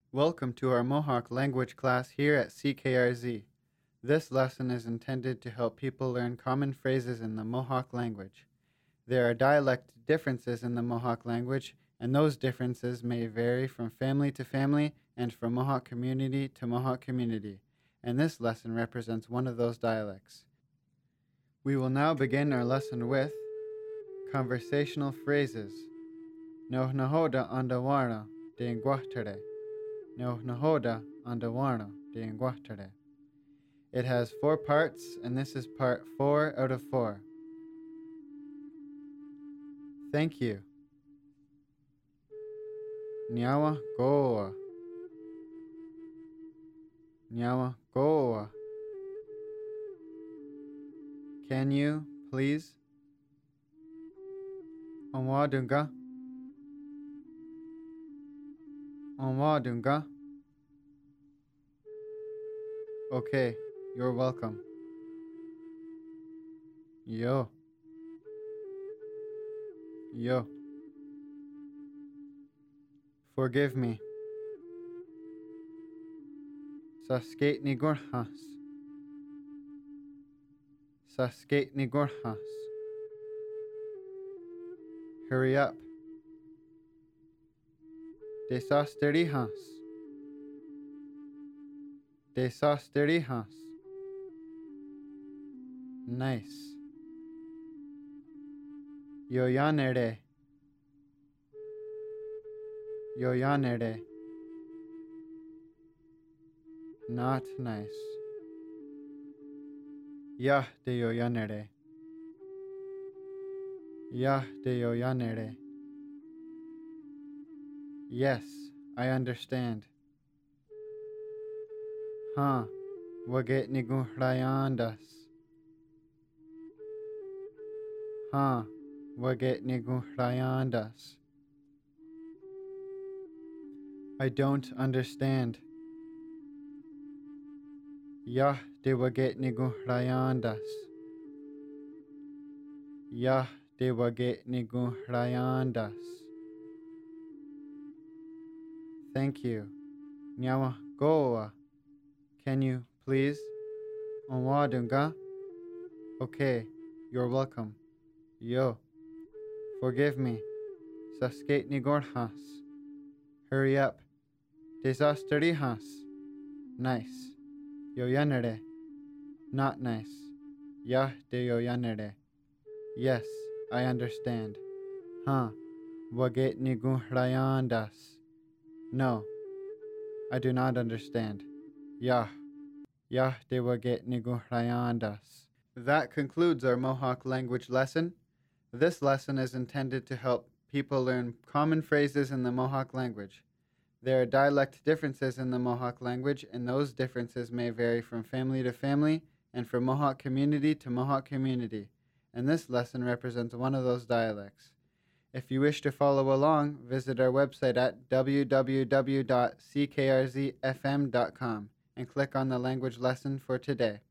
Welcome to our Mohawk language class here at CKRZ. This lesson is intended to help people learn common phrases in the Mohawk language. There are dialect differences in the Mohawk language, and those differences may vary from family to family and from Mohawk community to Mohawk community, and this lesson represents one of those dialects. We will now begin our lesson with conversational phrases. Noh nahoda andawarna de nguahtare. Noh nahoda andawarna de nguahtare. It has 4 parts, and this is part 4 out of 4. Thank you. Nyawa goa. Nyawa goa. Can you, please? Onwadunga. Onwadunga. Okay, you're welcome. Yo. Yo. Forgive me. Saskate ni gorhas. Saskate ni gorhas. Hurry up. Desasterihas. Desasterihas. Nice. Yoyanere. Yoyanere. Not nice. Yah de yoyanere. Yah de yoyanere. Yes, I understand. Huh, waget niguhrayandas. Huh, waget niguhrayandas. I don't understand. Yah de waget niguhrayandas. Yah de waget niguhrayandas. Thank you. Nyawa goa. Can you, please? Onwadunga. Okay, you're welcome. Yo. Forgive me. Saskate ni gorhas. Hurry up. Desasterihas. Nice. Yoyanere. Not nice. Yah de yoyanere. Yes, I understand. Huh. Waget ni guhrayandas. No, I do not understand. Yah. Yah de waget ni guhrayandas. That concludes our Mohawk language lesson. This lesson is intended to help people learn common phrases in the Mohawk language. There are dialect differences in the Mohawk language, and those differences may vary from family to family and from Mohawk community to Mohawk community, and this lesson represents one of those dialects. If you wish to follow along, visit our website at www.ckrзfm.com and click on the language lesson for today.